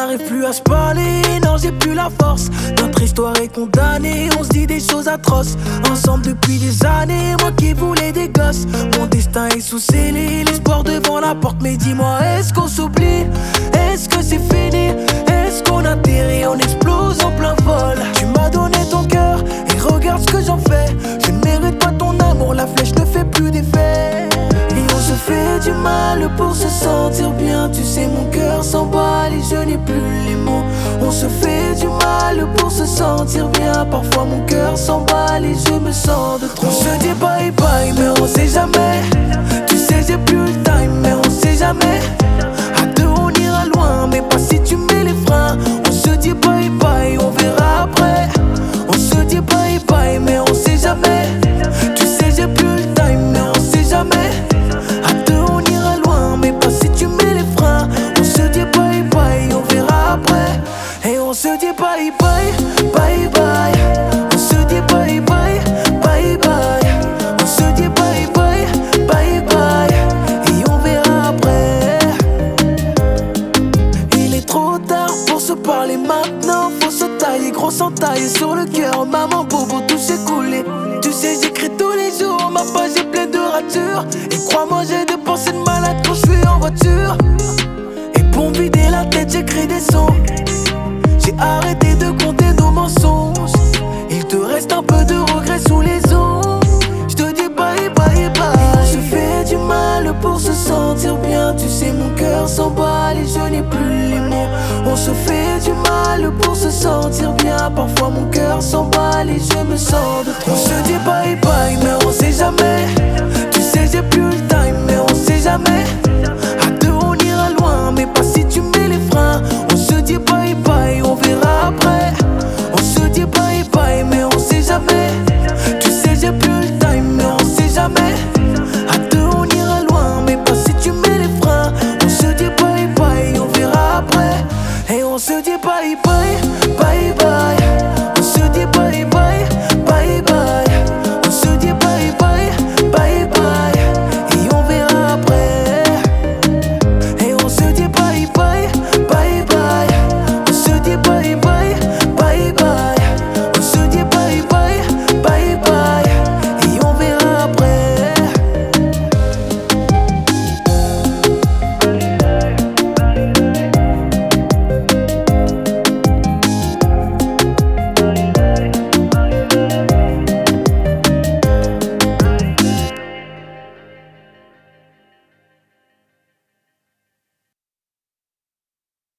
n'arrive plus à se parler, non j'ai plus la force. Notre histoire est condamnée, on se dit des choses atroces. Ensemble depuis des années, moi qui voulais des gosses. Mon destin est sous scellé, l'espoir devant la porte. Mais dis-moi, est-ce qu'on s'oublie? Est-ce que c'est fini? Est-ce qu'on atterrit, on explose en plein vol? Tu m'as donné ton cœur et regarde ce que j'en fais. Je ne mérite pas ton amour, la flèche ne fait plus d'effet. Et on se fait du mal pour se sentir bien. Tu sais mon cœur s'emballe et je n'ai plus les mots. On se fait du mal pour se sentir bien. Parfois mon cœur s'emballe et je me sens de trop. On se dit bye bye mais on sait jamais. Tu sais j'ai plus le time mais on sait jamais. À deux on ira loin mais pas si tu mets les freins. On se dit bye bye, on verra après. On se dit bye bye mais on sait jamais. Tu sais j'ai plus le time mais on sait jamais. À deux on ira loin mais pas si tu mets les freins. On se dit bye bye, on verra après. Et on se dit bye bye, bye bye. On se dit bye bye, bye bye. On se dit bye bye, bye bye. Et on verra après. Il est trop tard pour se parler maintenant. Faut se tailler, gros s'entailler sur le cœur. Maman, bobo, tout s'est coulé. Tu sais, j'écris tous les jours, ma page est pleine de ratures. Et crois-moi, j'ai des pensées de malade quand je suis en voiture. Et pour me vider la tête, j'écris des sons. J'ai arrêté de compter nos mensonges. Il te reste un peu de regret sous les os. Je te dis bye bye bye. Et on se fait du mal pour se sentir bien. Tu sais mon cœur s'emballe et je n'ai plus les mots. On se fait du mal pour se sentir bien. Parfois mon cœur s'emballe et je me sens de trop. On se dit bye bye mais on sait jamais. Tu sais j'ai plus le time mais on sait jamais. À deux on ira loin mais pas si tu mets les freins.